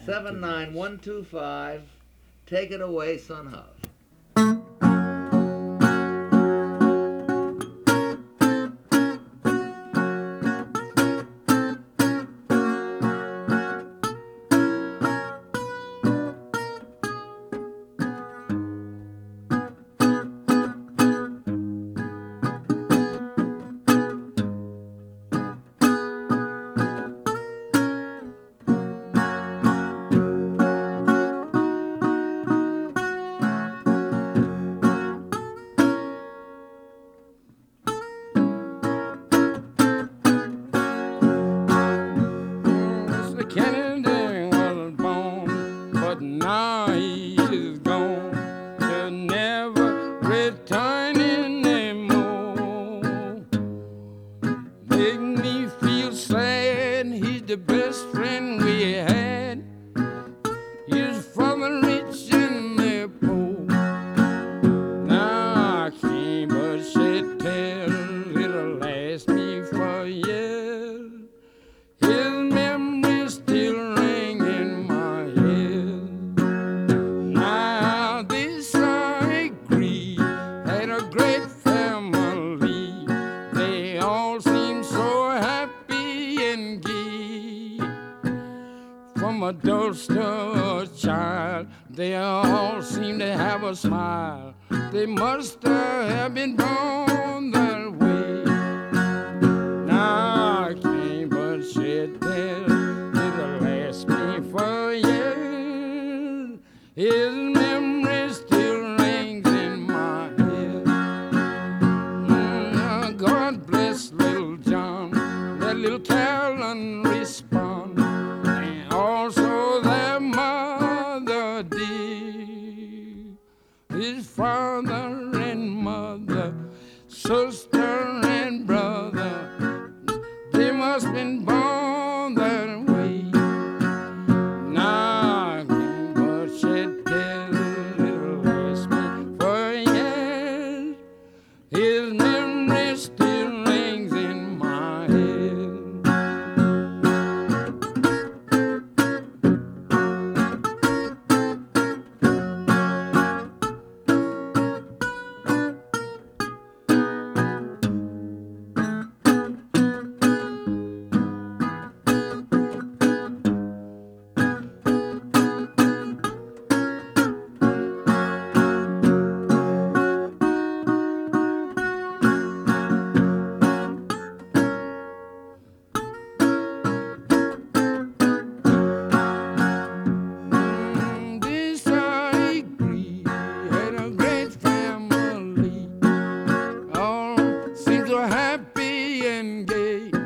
79125. Take it away, Son Hov. Mr. Kennedy was born, but now he is gone. He'll never return anymore. Make me feel sad. He's the best friend we had. He's from the rich and the poor. Now I can't but shed tears. It'll last me for years. His memory still ring in my head. Now this I agree, had a great family. They all seem so happy and gay. From adults to a child, they all seem to have a smile. They must have been born that way. Now I can't but shed tears. It'll last me for years. His memory still rings in my head. God bless little John. Let little Carolyn respond. And also their mother dear. His father and mother, sister and brother, they must been born that way. Now I can't but shed tears. It'll last me for years. His memory still rings in my head. This I agree, had a great family. All seemed so happy and gay.